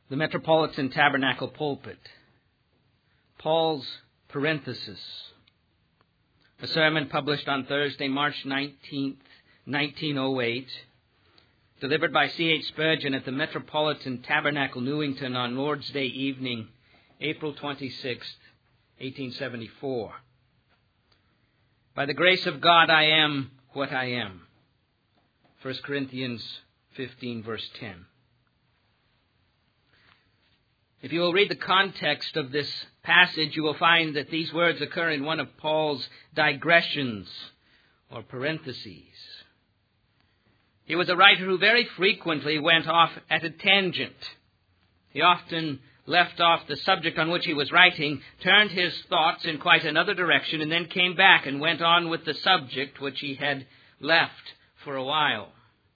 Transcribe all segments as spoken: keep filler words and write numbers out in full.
The Metropolitan Tabernacle Pulpit. Paul's Parenthesis. A sermon published on Thursday, March nineteenth, nineteen oh eight, delivered by C H Spurgeon at the Metropolitan Tabernacle, Newington, on Lord's Day evening, April twenty-sixth, eighteen seventy-four. By the grace of God, I am what I am. First Corinthians fifteen, verse ten. If you will read the context of this passage, you will find that these words occur in one of Paul's digressions or parentheses. He was a writer who very frequently went off at a tangent. He often left off the subject on which he was writing, turned his thoughts in quite another direction, and then came back and went on with the subject which he had left for a while.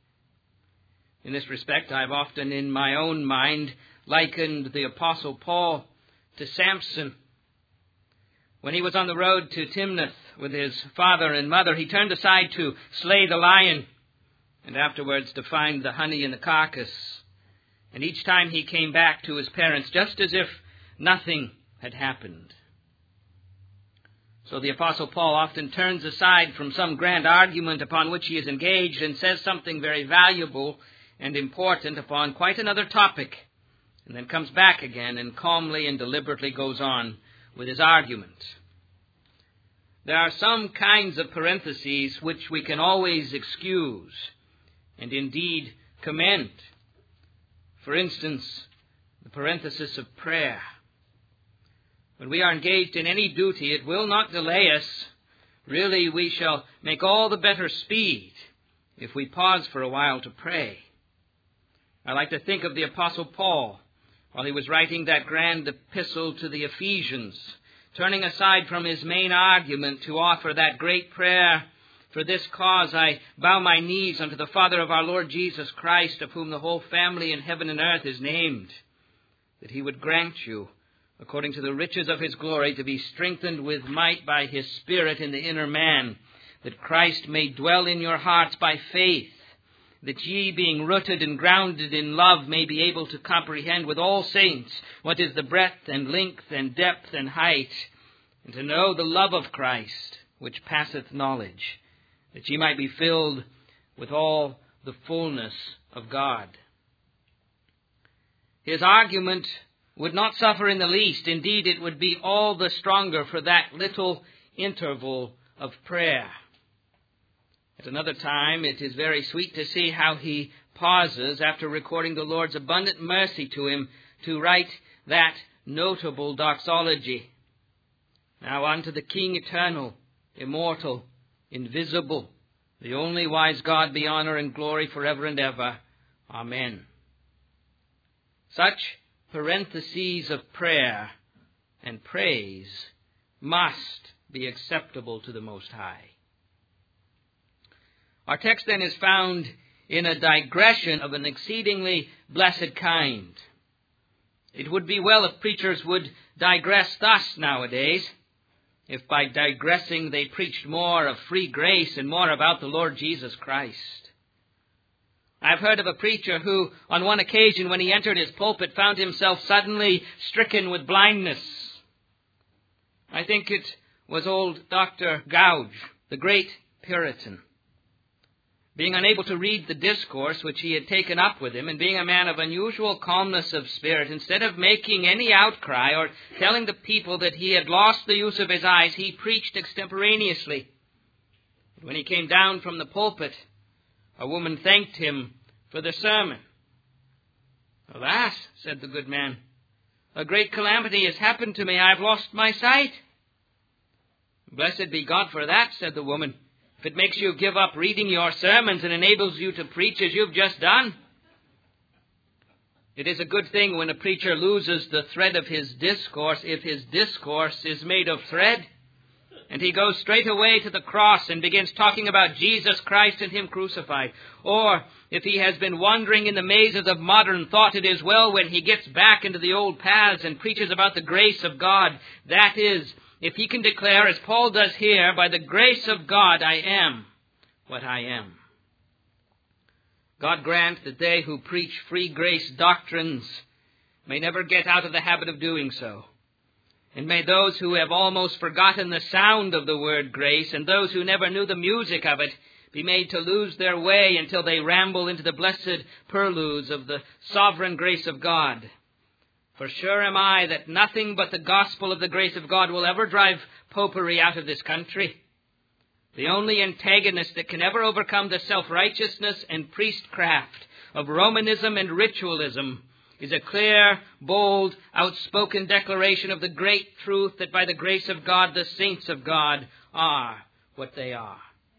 In this respect, I've often in my own mind likened the Apostle Paul to Samson. When he was on the road to Timnath with his father and mother, he turned aside to slay the lion and afterwards to find the honey in the carcass. And each time he came back to his parents just as if nothing had happened. So the Apostle Paul often turns aside from some grand argument upon which he is engaged and says something very valuable and important upon quite another topic, and then comes back again and calmly and deliberately goes on with his argument. There are some kinds of parentheses which we can always excuse and indeed commend. For instance, the parenthesis of prayer. When we are engaged in any duty, it will not delay us. Really, we shall make all the better speed if we pause for a while to pray. I like to think of the Apostle Paul while he was writing that grand epistle to the Ephesians, turning aside from his main argument to offer that great prayer, "For this cause I bow my knees unto the Father of our Lord Jesus Christ, of whom the whole family in heaven and earth is named, that he would grant you, according to the riches of his glory, to be strengthened with might by his Spirit in the inner man, that Christ may dwell in your hearts by faith, that ye, being rooted and grounded in love, may be able to comprehend with all saints what is the breadth and length and depth and height, and to know the love of Christ, which passeth knowledge, that ye might be filled with all the fullness of God." His argument would not suffer in the least. Indeed, it would be all the stronger for that little interval of prayer. At another time, it is very sweet to see how he pauses after recording the Lord's abundant mercy to him to write that notable doxology. "Now unto the King eternal, immortal, invisible, the only wise God, be honor and glory forever and ever. Amen." Such parentheses of prayer and praise must be acceptable to the Most High. Our text then is found in a digression of an exceedingly blessed kind. It would be well if preachers would digress thus nowadays, if by digressing they preached more of free grace and more about the Lord Jesus Christ. I've heard of a preacher who, on one occasion when he entered his pulpit, found himself suddenly stricken with blindness. I think it was old Doctor Gouge, the great Puritan. Being unable to read the discourse which he had taken up with him, and being a man of unusual calmness of spirit, instead of making any outcry or telling the people that he had lost the use of his eyes, he preached extemporaneously. And when he came down from the pulpit, a woman thanked him for the sermon. "Alas," said the good man, "a great calamity has happened to me. I have lost my sight." "Blessed be God for that," said the woman, "if it makes you give up reading your sermons and enables you to preach as you've just done." It is a good thing when a preacher loses the thread of his discourse if his discourse is made of thread, and he goes straight away to the cross and begins talking about Jesus Christ and Him crucified. Or if he has been wandering in the mazes of modern thought, it is well when he gets back into the old paths and preaches about the grace of God. That is, if he can declare, as Paul does here, "By the grace of God I am what I am." God grant that they who preach free grace doctrines may never get out of the habit of doing so. And may those who have almost forgotten the sound of the word grace, and those who never knew the music of it, be made to lose their way until they ramble into the blessed purlieus of the sovereign grace of God. For sure am I that nothing but the gospel of the grace of God will ever drive popery out of this country. The only antagonist that can ever overcome the self-righteousness and priestcraft of Romanism and ritualism is a clear, bold, outspoken declaration of the great truth that by the grace of God, the saints of God are what they are.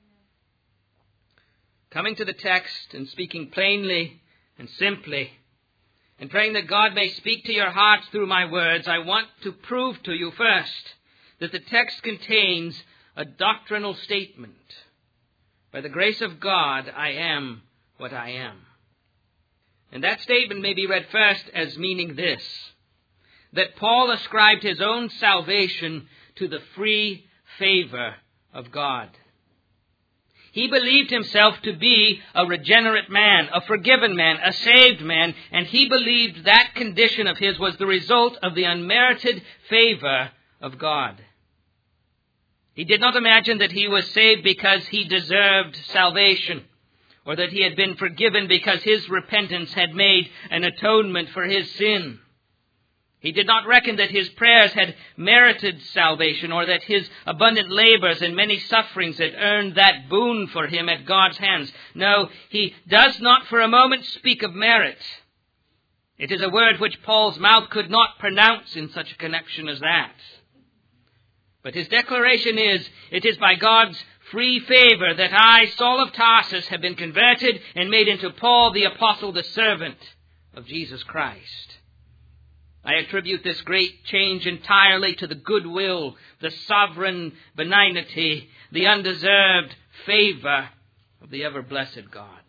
Coming to the text and speaking plainly and simply, and praying that God may speak to your hearts through my words, I want to prove to you first that the text contains a doctrinal statement. By the grace of God, I am what I am. And that statement may be read first as meaning this, that Paul ascribed his own salvation to the free favor of God. He believed himself to be a regenerate man, a forgiven man, a saved man, and he believed that condition of his was the result of the unmerited favor of God. He did not imagine that he was saved because he deserved salvation, or that he had been forgiven because his repentance had made an atonement for his sin. He did not reckon that his prayers had merited salvation, or that his abundant labors and many sufferings had earned that boon for him at God's hands. No, he does not for a moment speak of merit. It is a word which Paul's mouth could not pronounce in such a connection as that. But his declaration is, it is by God's free favor that I, Saul of Tarsus, have been converted and made into Paul the apostle, the servant of Jesus Christ. I attribute this great change entirely to the goodwill, the sovereign benignity, the undeserved favor of the ever-blessed God.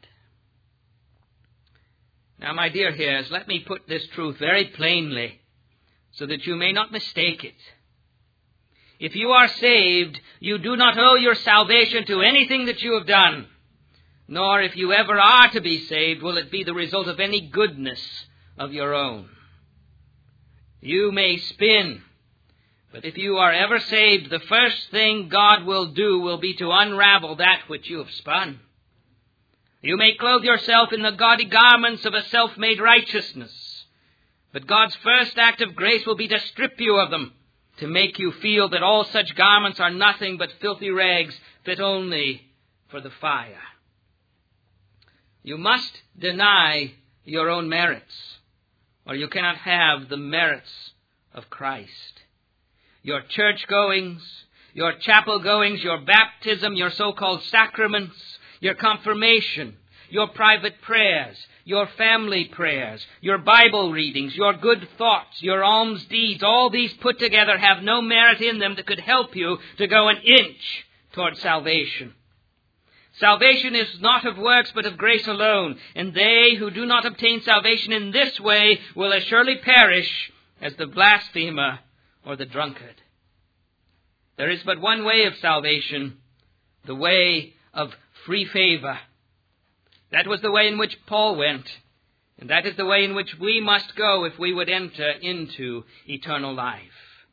Now, my dear hearers, let me put this truth very plainly so that you may not mistake it. If you are saved, you do not owe your salvation to anything that you have done, nor if you ever are to be saved will it be the result of any goodness of your own. You may spin, but if you are ever saved, the first thing God will do will be to unravel that which you have spun. You may clothe yourself in the gaudy garments of a self-made righteousness, but God's first act of grace will be to strip you of them, to make you feel that all such garments are nothing but filthy rags fit only for the fire. You must deny your own merits, or you cannot have the merits of Christ. Your church goings, your chapel goings, your baptism, your so-called sacraments, your confirmation, your private prayers, your family prayers, your Bible readings, your good thoughts, your alms deeds, all these put together have no merit in them that could help you to go an inch toward salvation. Salvation is not of works, but of grace alone, and they who do not obtain salvation in this way will as surely perish as the blasphemer or the drunkard. There is but one way of salvation, the way of free favor. That was the way in which Paul went, and that is the way in which we must go if we would enter into eternal life.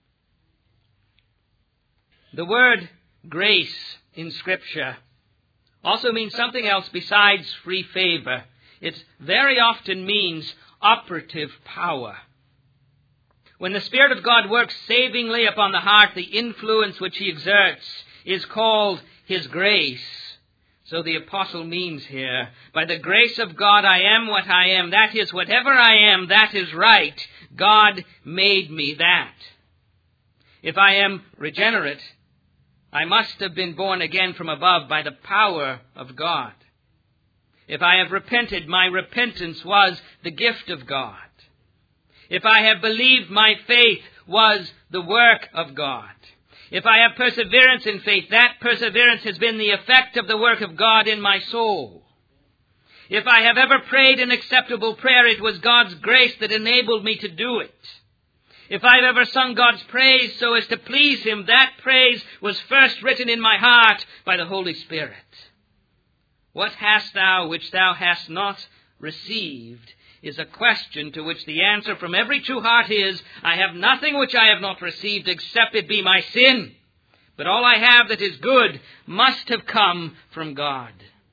The word grace in Scripture also means something else besides free favor. It very often means operative power. When the Spirit of God works savingly upon the heart, the influence which He exerts is called His grace. So the apostle means here, by the grace of God I am what I am. That is, whatever I am, that is right. God made me that. If I am regenerate, I must have been born again from above by the power of God. If I have repented, my repentance was the gift of God. If I have believed, my faith was the work of God. If I have perseverance in faith, that perseverance has been the effect of the work of God in my soul. If I have ever prayed an acceptable prayer, it was God's grace that enabled me to do it. If I've ever sung God's praise so as to please Him, that praise was first written in my heart by the Holy Spirit. What hast thou which thou hast not received? is a question to which the answer from every true heart is, I have nothing which I have not received except it be my sin. But all I have that is good must have come from God.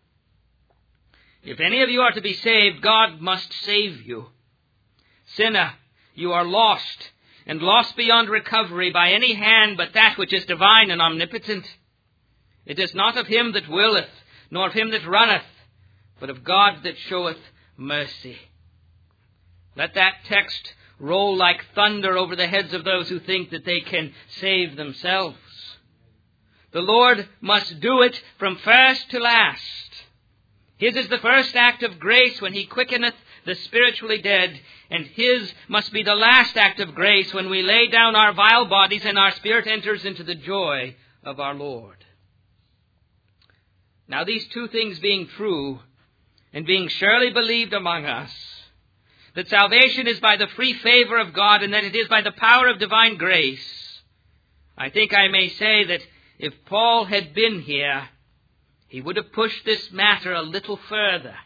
If any of you are to be saved, God must save you. Sinner, you are lost, and lost beyond recovery by any hand but that which is divine and omnipotent. It is not of him that willeth, nor of him that runneth, but of God that showeth mercy. Let that text roll like thunder over the heads of those who think that they can save themselves. The Lord must do it from first to last. His is the first act of grace when he quickeneth the spiritually dead, and his must be the last act of grace when we lay down our vile bodies and our spirit enters into the joy of our Lord. Now these two things being true, and being surely believed among us, that salvation is by the free favor of God and that it is by the power of divine grace, I think I may say that if Paul had been here, he would have pushed this matter a little further.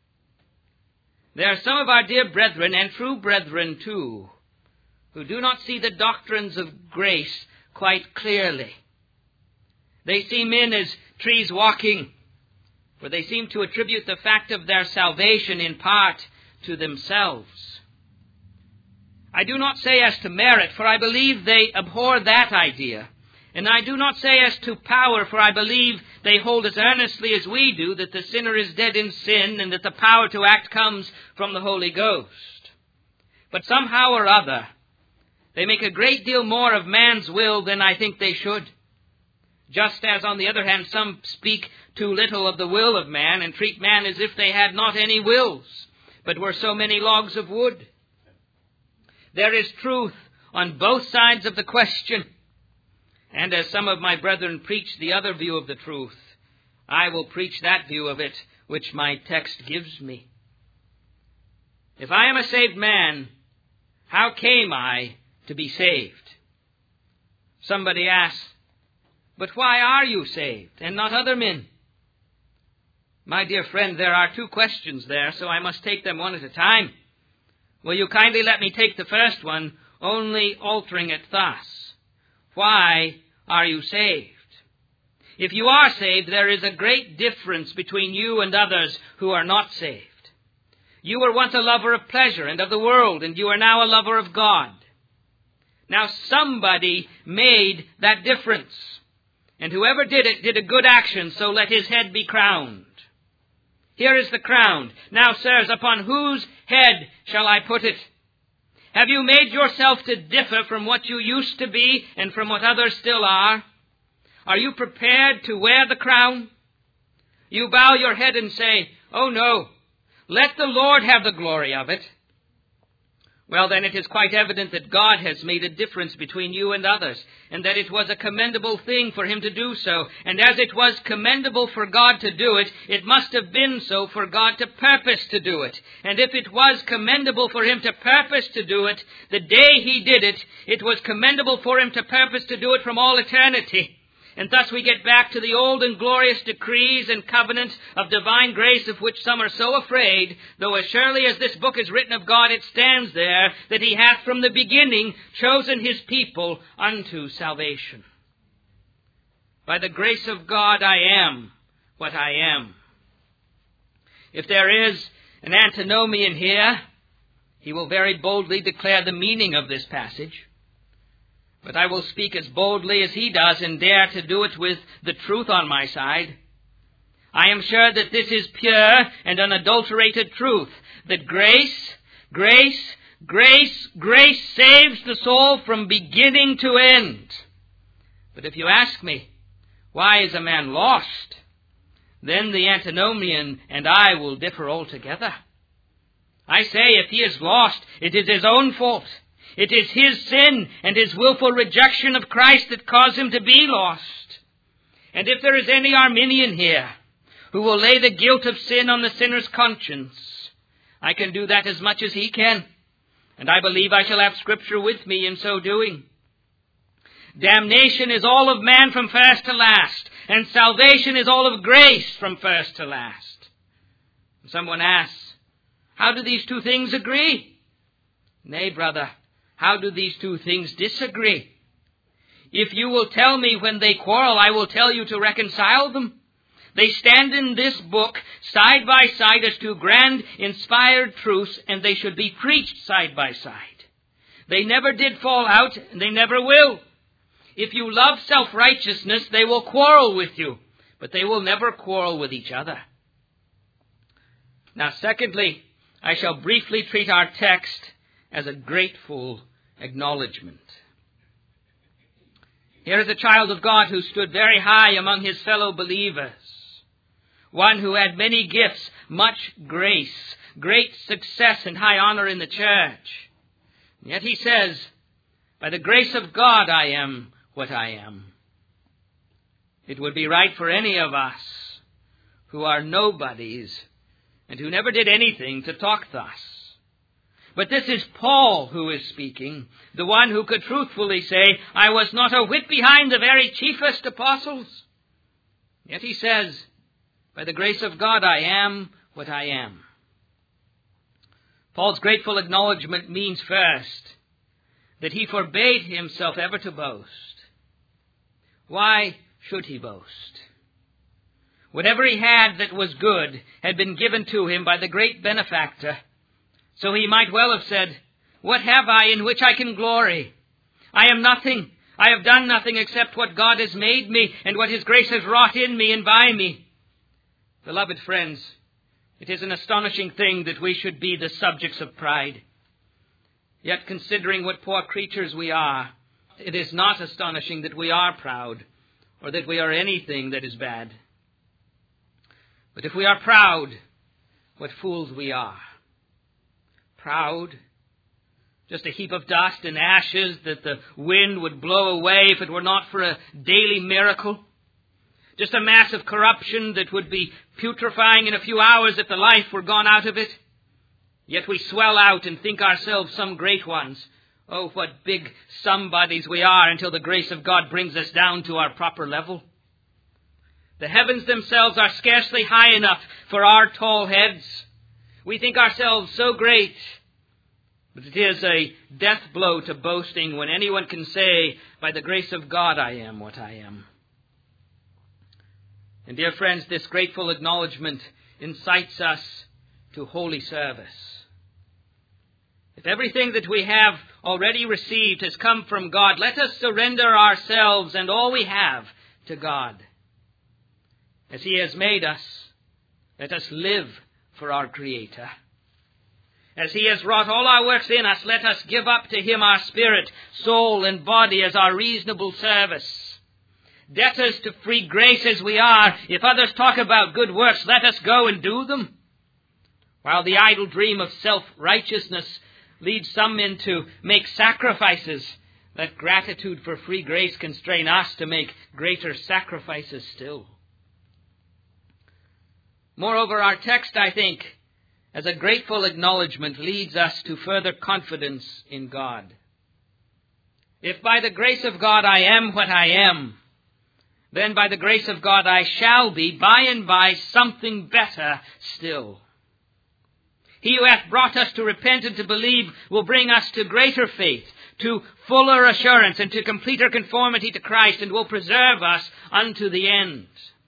There are some of our dear brethren, and true brethren too, who do not see the doctrines of grace quite clearly. They see men as trees walking, for they seem to attribute the fact of their salvation in part to themselves. I do not say as to merit, for I believe they abhor that idea. And I do not say as to power, for I believe they hold as earnestly as we do that the sinner is dead in sin and that the power to act comes from the Holy Ghost. But somehow or other, they make a great deal more of man's will than I think they should. Just as, on the other hand, some speak too little of the will of man and treat man as if they had not any wills, but were so many logs of wood. There is truth on both sides of the question. And as some of my brethren preach the other view of the truth, I will preach that view of it which my text gives me. If I am a saved man, how came I to be saved? Somebody asks, but why are you saved and not other men? My dear friend, there are two questions there, so I must take them one at a time. Will you kindly let me take the first one, only altering it thus? Why are you saved? If you are saved, there is a great difference between you and others who are not saved. You were once a lover of pleasure and of the world, and you are now a lover of God. Now somebody made that difference, and whoever did it did a good action, so let his head be crowned. Here is the crown. Now, sirs, upon whose head shall I put it? Have you made yourself to differ from what you used to be and from what others still are? Are you prepared to wear the crown? You bow your head and say, oh no, let the Lord have the glory of it. Well, then it is quite evident that God has made a difference between you and others, and that it was a commendable thing for him to do so. And as it was commendable for God to do it, it must have been so for God to purpose to do it. And if it was commendable for him to purpose to do it, the day he did it, it was commendable for him to purpose to do it from all eternity. And thus we get back to the old and glorious decrees and covenant of divine grace of which some are so afraid, though as surely as this book is written of God, it stands there that he hath from the beginning chosen his people unto salvation. By the grace of God I am what I am. If there is an antinomian here, he will very boldly declare the meaning of this passage. But I will speak as boldly as he does and dare to do it with the truth on my side. I am sure that this is pure and unadulterated truth, that grace, grace, grace, grace saves the soul from beginning to end. But if you ask me, why is a man lost? Then the antinomian and I will differ altogether. I say if he is lost, it is his own fault. It is his sin and his willful rejection of Christ that caused him to be lost. And if there is any Arminian here who will lay the guilt of sin on the sinner's conscience, I can do that as much as he can. And I believe I shall have Scripture with me in so doing. Damnation is all of man from first to last, and salvation is all of grace from first to last. Someone asks, How do these two things agree? Nay, brother, how do these two things disagree? If you will tell me when they quarrel, I will tell you to reconcile them. They stand in this book side by side as two grand inspired truths, and they should be preached side by side. They never did fall out, and they never will. If you love self-righteousness, they will quarrel with you, but they will never quarrel with each other. Now, secondly, I shall briefly treat our text as a grateful acknowledgement. Here is a child of God who stood very high among his fellow believers. One who had many gifts, much grace, great success and high honor in the church. And yet he says, by the grace of God I am what I am. It would be right for any of us who are nobodies and who never did anything to talk thus. But this is Paul who is speaking, the one who could truthfully say, I was not a whit behind the very chiefest apostles. Yet he says, by the grace of God I am what I am. Paul's grateful acknowledgement means first that he forbade himself ever to boast. Why should he boast? Whatever he had that was good had been given to him by the great benefactor. So he might well have said, what have I in which I can glory? I am nothing. I have done nothing except what God has made me and what his grace has wrought in me and by me. Beloved friends, it is an astonishing thing that we should be the subjects of pride. Yet considering what poor creatures we are, it is not astonishing that we are proud or that we are anything that is bad. But if we are proud, what fools we are. Proud, just a heap of dust and ashes that the wind would blow away if it were not for a daily miracle. Just a mass of corruption that would be putrefying in a few hours if the life were gone out of it. Yet we swell out and think ourselves some great ones. Oh, what big somebodies we are until the grace of God brings us down to our proper level. The heavens themselves are scarcely high enough for our tall heads. We think ourselves so great. But it is a death blow to boasting when anyone can say, by the grace of God I am what I am. And dear friends, this grateful acknowledgement incites us to holy service. If everything that we have already received has come from God, let us surrender ourselves and all we have to God. As he has made us, let us live for our Creator. As he has wrought all our works in us, let us give up to him our spirit, soul, and body as our reasonable service. Debtors to free grace as we are, if others talk about good works, let us go and do them. While the idle dream of self-righteousness leads some men to make sacrifices, let gratitude for free grace constrain us to make greater sacrifices still. Moreover, our text, I think, as a grateful acknowledgement, leads us to further confidence in God. If by the grace of God I am what I am, then by the grace of God I shall be by and by something better still. He who hath brought us to repent and to believe will bring us to greater faith, to fuller assurance, and to completer conformity to Christ, and will preserve us unto the end.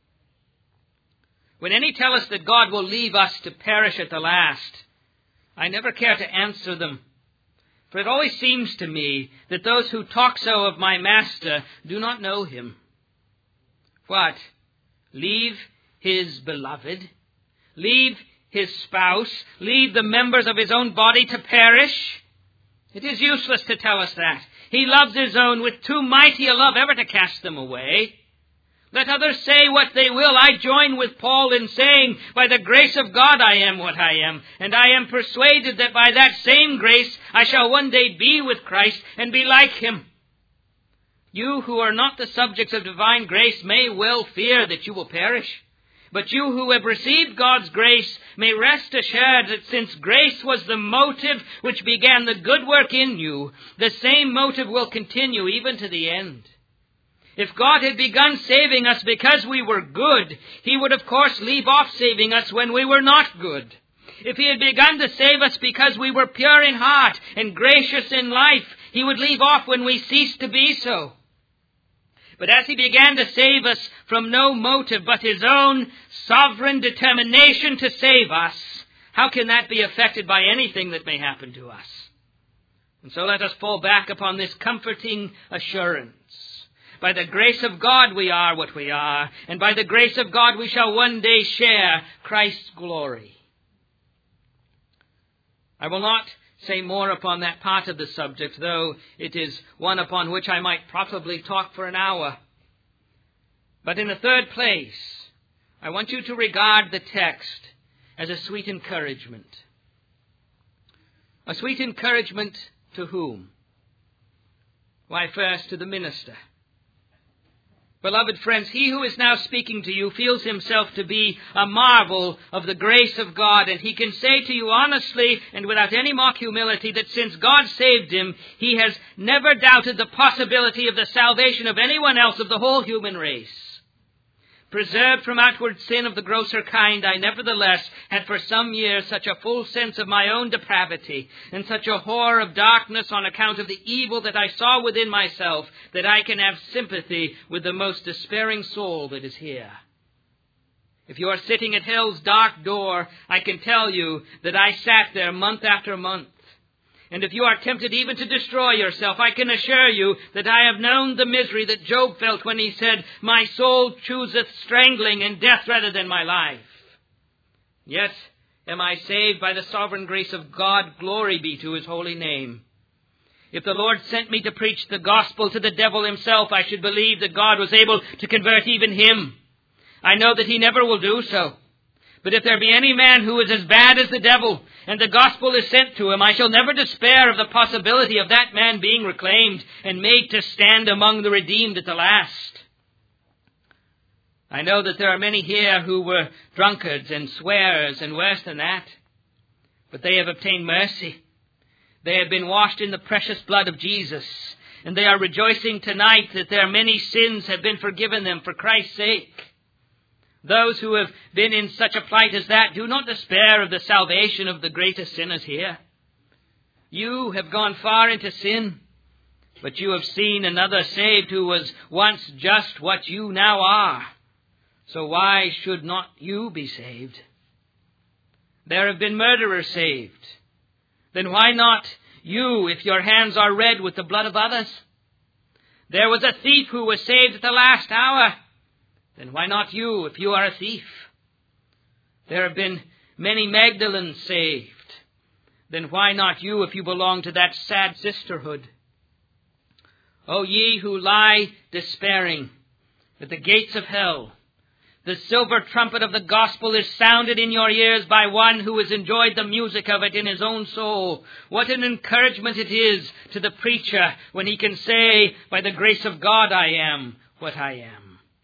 When any tell us that God will leave us to perish at the last, I never care to answer them. For it always seems to me that those who talk so of my Master do not know him. What? Leave his beloved? Leave his spouse? Leave the members of his own body to perish? It is useless to tell us that. He loves his own with too mighty a love ever to cast them away. Let others say what they will. I join with Paul in saying, by the grace of God I am what I am, and I am persuaded that by that same grace I shall one day be with Christ and be like him. You who are not the subjects of divine grace may well fear that you will perish. But you who have received God's grace may rest assured that since grace was the motive which began the good work in you, the same motive will continue even to the end. If God had begun saving us because we were good, he would of course leave off saving us when we were not good. If he had begun to save us because we were pure in heart and gracious in life, he would leave off when we ceased to be so. But as he began to save us from no motive but his own sovereign determination to save us, how can that be affected by anything that may happen to us? And so let us fall back upon this comforting assurance. By the grace of God we are what we are, and by the grace of God we shall one day share Christ's glory. I will not say more upon that part of the subject, though it is one upon which I might probably talk for an hour. But in the third place, I want you to regard the text as a sweet encouragement. A sweet encouragement to whom? Why, first to the minister. Beloved friends, he who is now speaking to you feels himself to be a marvel of the grace of God, and he can say to you honestly and without any mock humility that since God saved him, he has never doubted the possibility of the salvation of anyone else of the whole human race. Preserved from outward sin of the grosser kind, I nevertheless had for some years such a full sense of my own depravity and such a horror of darkness on account of the evil that I saw within myself that I can have sympathy with the most despairing soul that is here. If you are sitting at hell's dark door, I can tell you that I sat there month after month. And if you are tempted even to destroy yourself, I can assure you that I have known the misery that Job felt when he said, "My soul chooseth strangling and death rather than my life." Yet am I saved by the sovereign grace of God. Glory be to his holy name. If the Lord sent me to preach the gospel to the devil himself, I should believe that God was able to convert even him. I know that he never will do so. But if there be any man who is as bad as the devil, and the gospel is sent to him, I shall never despair of the possibility of that man being reclaimed and made to stand among the redeemed at the last. I know that there are many here who were drunkards and swearers and worse than that, but they have obtained mercy. They have been washed in the precious blood of Jesus, and they are rejoicing tonight that their many sins have been forgiven them for Christ's sake. Those who have been in such a plight as that, do not despair of the salvation of the greatest sinners here. You have gone far into sin, but you have seen another saved who was once just what you now are. So why should not you be saved? There have been murderers saved. Then why not you, if your hands are red with the blood of others? There was a thief who was saved at the last hour. Then why not you, if you are a thief? There have been many Magdalens saved. Then why not you, if you belong to that sad sisterhood? O ye who lie despairing at the gates of hell, the silver trumpet of the gospel is sounded in your ears by one who has enjoyed the music of it in his own soul. What an encouragement it is to the preacher when he can say, "By the grace of God I am what I am."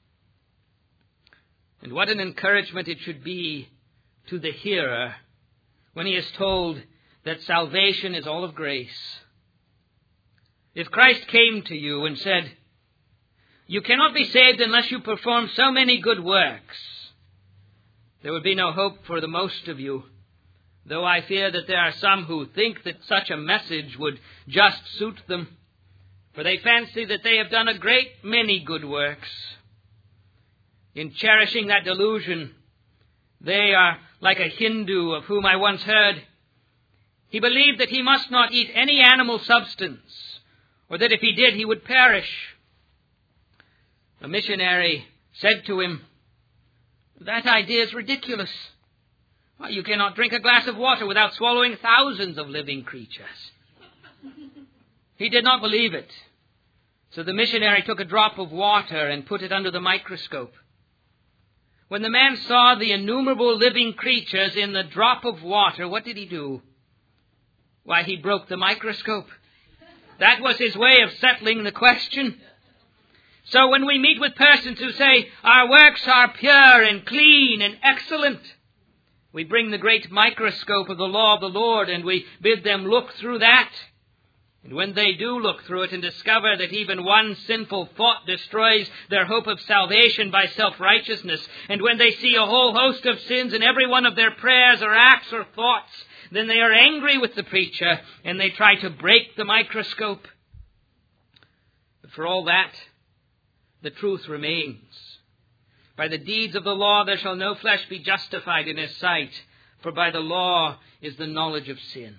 And what an encouragement it should be to the hearer when he is told that salvation is all of grace. If Christ came to you and said, "You cannot be saved unless you perform so many good works," there would be no hope for the most of you, though I fear that there are some who think that such a message would just suit them, for they fancy that they have done a great many good works. In cherishing that delusion, they are like a Hindu of whom I once heard. He believed that he must not eat any animal substance, or that if he did, he would perish. A missionary said to him, "That idea is ridiculous. Why, you cannot drink a glass of water without swallowing thousands of living creatures." He did not believe it. So the missionary took a drop of water and put it under the microscope. When the man saw the innumerable living creatures in the drop of water, what did he do? Why, he broke the microscope. That was his way of settling the question. So when we meet with persons who say, "Our works are pure and clean and excellent," we bring the great microscope of the law of the Lord and we bid them look through that. And when they do look through it and discover that even one sinful thought destroys their hope of salvation by self-righteousness, and when they see a whole host of sins in every one of their prayers or acts or thoughts, then they are angry with the preacher and they try to break the microscope. But for all that, the truth remains. By the deeds of the law there shall no flesh be justified in his sight, for by the law is the knowledge of sin.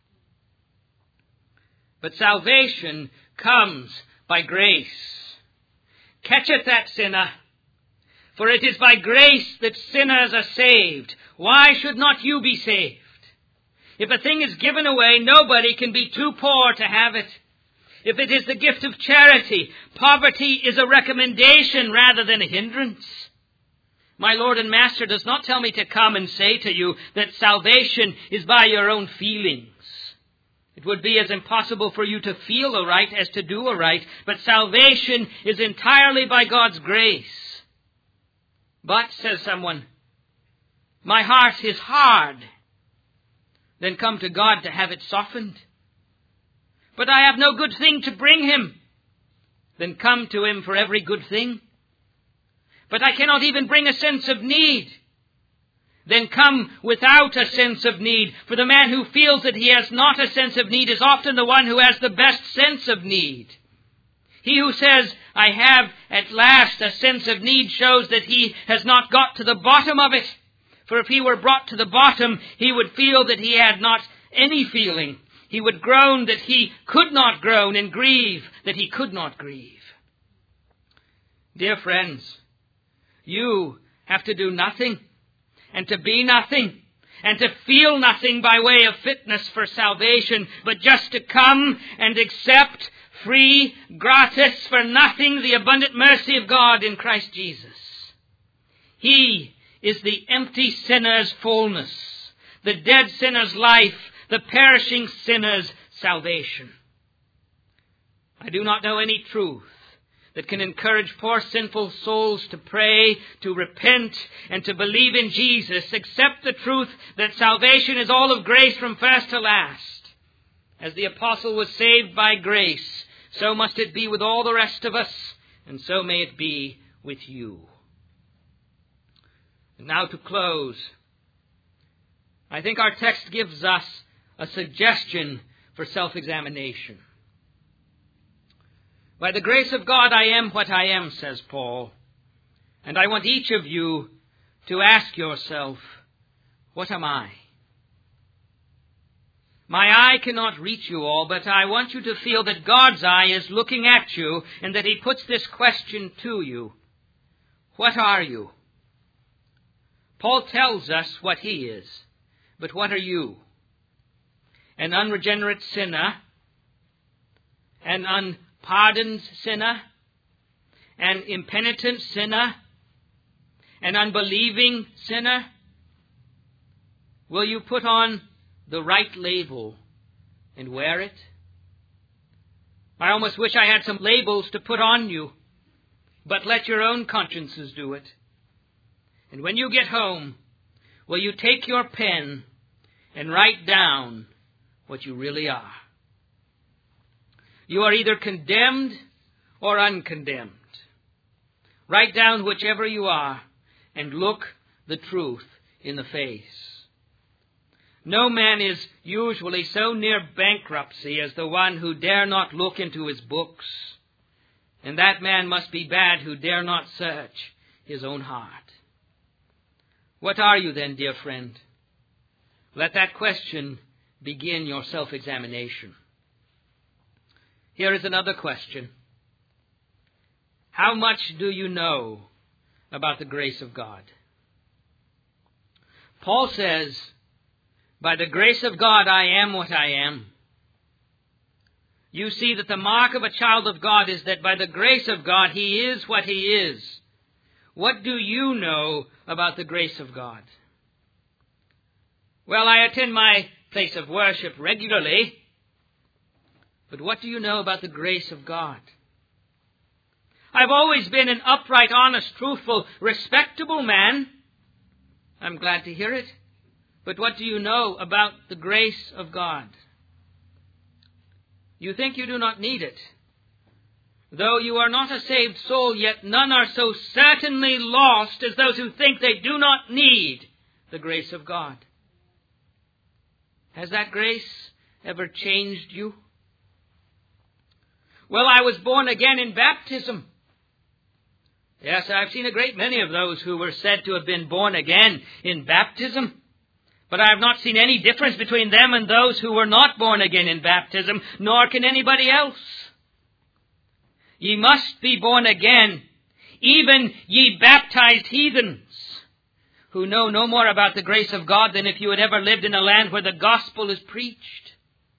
But salvation comes by grace. Catch it, that sinner. For it is by grace that sinners are saved. Why should not you be saved? If a thing is given away, nobody can be too poor to have it. If it is the gift of charity, poverty is a recommendation rather than a hindrance. My Lord and Master does not tell me to come and say to you that salvation is by your own feelings. It would be as impossible for you to feel aright as to do aright, but salvation is entirely by God's grace. But, says someone, my heart is hard. Then come to God to have it softened. But I have no good thing to bring him. Then come to him for every good thing. But I cannot even bring a sense of need. Then come without a sense of need. For the man who feels that he has not a sense of need is often the one who has the best sense of need. He who says, I have at last a sense of need, shows that he has not got to the bottom of it. For if he were brought to the bottom, he would feel that he had not any feeling. He would groan that he could not groan, and grieve that he could not grieve. Dear friends, you have to do nothing, and to be nothing, and to feel nothing by way of fitness for salvation, but just to come and accept free, gratis, for nothing, the abundant mercy of God in Christ Jesus. He is the empty sinner's fullness, the dead sinner's life, the perishing sinner's salvation. I do not know any truth that can encourage poor sinful souls to pray, to repent, and to believe in Jesus, except the truth that salvation is all of grace from first to last. As the apostle was saved by grace, so must it be with all the rest of us, and so may it be with you. And now to close, I think our text gives us a suggestion for self-examination. By the grace of God I am what I am, says Paul. And I want each of you to ask yourself, what am I? My eye cannot reach you all, but I want you to feel that God's eye is looking at you and that he puts this question to you. What are you? Paul tells us what he is, but what are you? An unregenerate sinner, an unpardoned sinner, an impenitent sinner, an unbelieving sinner? Will you put on the right label and wear it? I almost wish I had some labels to put on you, but let your own consciences do it. And when you get home, will you take your pen and write down what you really are? You are either condemned or uncondemned. Write down whichever you are and look the truth in the face. No man is usually so near bankruptcy as the one who dare not look into his books. And that man must be bad who dare not search his own heart. What are you then, dear friend? Let that question begin your self-examination. Here is another question. How much do you know about the grace of God? Paul says, by the grace of God I am what I am. You see that the mark of a child of God is that by the grace of God he is what he is. What do you know about the grace of God? Well, I attend my place of worship regularly. But what do you know about the grace of God? I've always been an upright, honest, truthful, respectable man. I'm glad to hear it. But what do you know about the grace of God? You think you do not need it. Though you are not a saved soul, yet none are so certainly lost as those who think they do not need the grace of God. Has that grace ever changed you? Well, I was born again in baptism. Yes, I've seen a great many of those who were said to have been born again in baptism. But I have not seen any difference between them and those who were not born again in baptism, nor can anybody else. Ye must be born again, even ye baptized heathens, who know no more about the grace of God than if you had ever lived in a land where the gospel is preached.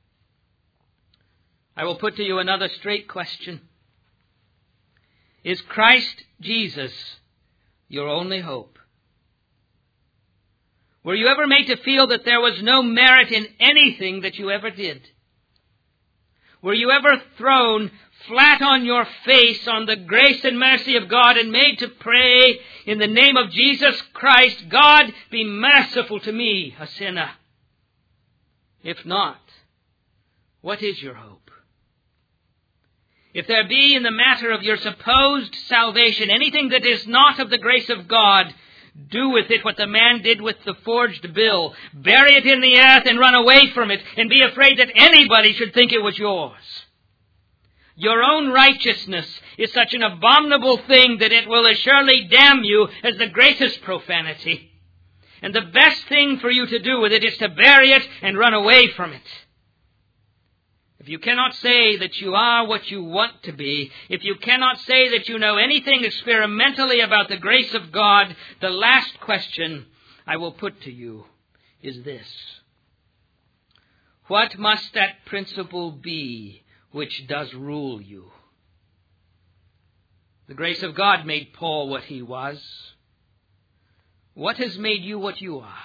I will put to you another straight question. Is Christ Jesus your only hope? Were you ever made to feel that there was no merit in anything that you ever did? Were you ever thrown flat on your face on the grace and mercy of God and made to pray in the name of Jesus Christ, God, be merciful to me, a sinner? If not, what is your hope? If there be in the matter of your supposed salvation anything that is not of the grace of God, do with it what the man did with the forged bill. Bury it in the earth and run away from it, and be afraid that anybody should think it was yours. Your own righteousness is such an abominable thing that it will as surely damn you as the greatest profanity. And the best thing for you to do with it is to bury it and run away from it. If you cannot say that you are what you want to be, if you cannot say that you know anything experimentally about the grace of God, the last question I will put to you is this. What must that principle be which does rule you? The grace of God made Paul what he was. What has made you what you are?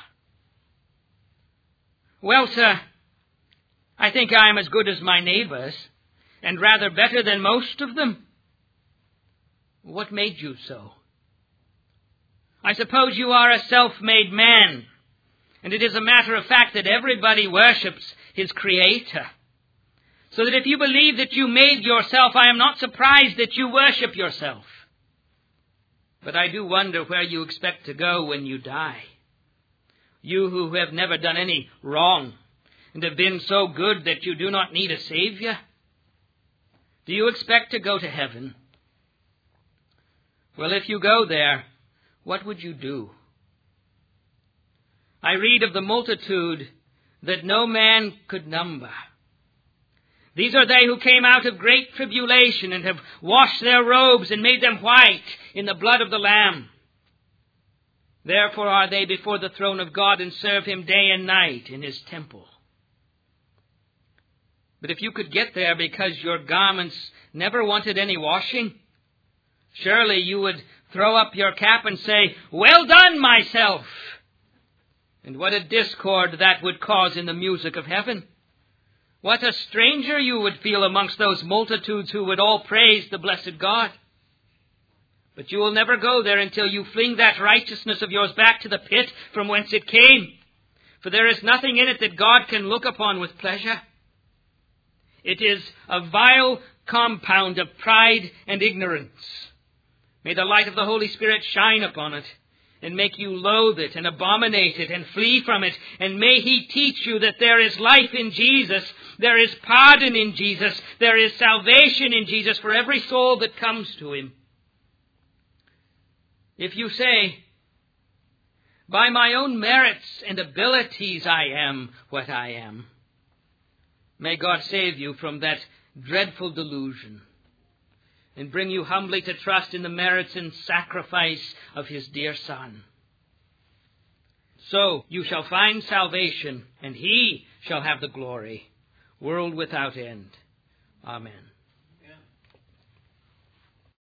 Well, sir, I think I am as good as my neighbors, and rather better than most of them. What made you so? I suppose you are a self-made man, and it is a matter of fact that everybody worships his Creator. So that if you believe that you made yourself, I am not surprised that you worship yourself. But I do wonder where you expect to go when you die. You who have never done any wrong, and have been so good that you do not need a Savior? Do you expect to go to heaven? Well, if you go there, what would you do? I read of the multitude that no man could number. These are they who came out of great tribulation and have washed their robes and made them white in the blood of the Lamb. Therefore are they before the throne of God and serve him day and night in his temple. But if you could get there because your garments never wanted any washing, surely you would throw up your cap and say, "Well done, myself." And what a discord that would cause in the music of heaven. What a stranger you would feel amongst those multitudes who would all praise the blessed God. But you will never go there until you fling that righteousness of yours back to the pit from whence it came. For there is nothing in it that God can look upon with pleasure. It is a vile compound of pride and ignorance. May the light of the Holy Spirit shine upon it and make you loathe it and abominate it and flee from it. And may he teach you that there is life in Jesus, there is pardon in Jesus, there is salvation in Jesus for every soul that comes to him. If you say, "By my own merits and abilities I am what I am," may God save you from that dreadful delusion and bring you humbly to trust in the merits and sacrifice of his dear Son. So you shall find salvation, and he shall have the glory, world without end. Amen.